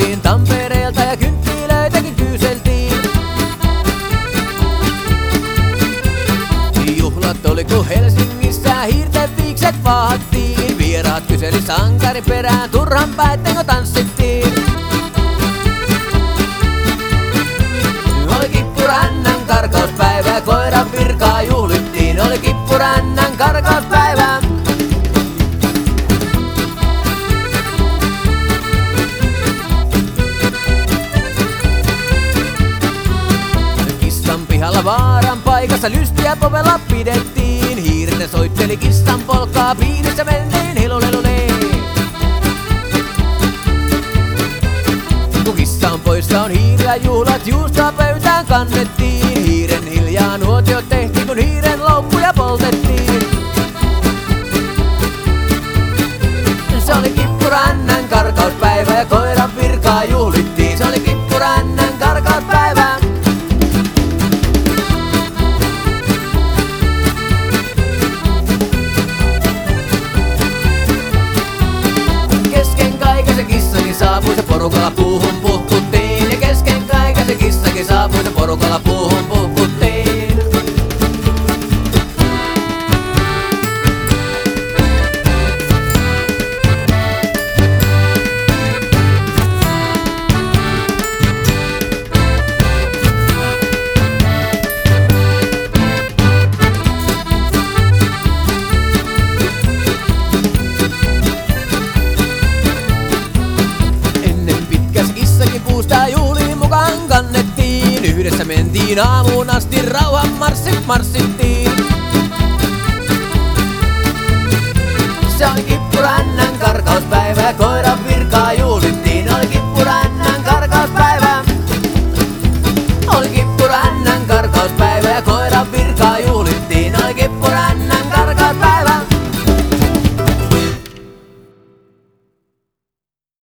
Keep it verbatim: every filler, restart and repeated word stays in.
Tultiin Tampereelta ja kynttilöitäkin kyyseltiin. Juhlat oli ku Helsingissä, hiirten viikset vaahattiin. Vieraat kyseli sankarin perään, turhan päättenkö tanssittiin. Oli Kippurannan karkauspäivä, koiran virkaa juhlittiin. Oli Kippurannan karkauspäivä. Kissan pihalla vaaran paikassa lystiä povella pidettiin. Hiirte soitteli kissan polkaa, piirissä mentiin hilulelulee. Kun kissa on poissa on hiiriä juhlat, juustoa pöytään kannettiin. Hiiren hiljaa nuotiot tehtiin, kun hiiren loukkuja poltettiin. Se oli Kippurannan karkauspäivä ja koiran virkaa juhlittiin. Se oli Kippurannan karkauspäivä. Kesken kaiken se kissakin saapui, se porukalla puuhun puhkuttiin. Ja kesken kaiken se kissakin saapui, se porukalla puuhun puhkuttiin. Puusta juhliin mukaan kannettiin. Yhdessä mentiin aamuun asti, rauhan marssit marssittiin.